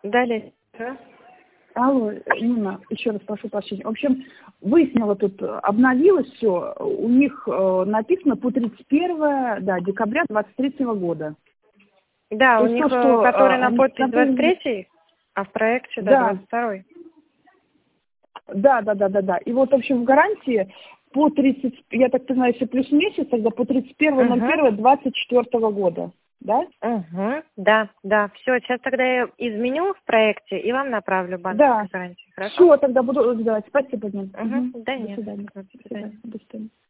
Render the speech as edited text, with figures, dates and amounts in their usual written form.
Далее. Да? Алло, Нина, еще раз прошу прощения. В общем, выяснила тут, обновилось все. У них написано по 31 декабря 23 года. Да, То у есть них, то, что, который на они подпись сказали- 23, а в проекте, Да. 22. Да. И вот, в общем, в гарантии по 30, я так понимаю, если плюс месяц, тогда по 31.01.24 года. Да? Да. Все, сейчас тогда я изменю в проекте и вам направлю банковскую гарантию. Хорошо? Все, тогда буду ждать. Спасибо, Нина. Да До нет. свидания. До свидания. До свидания.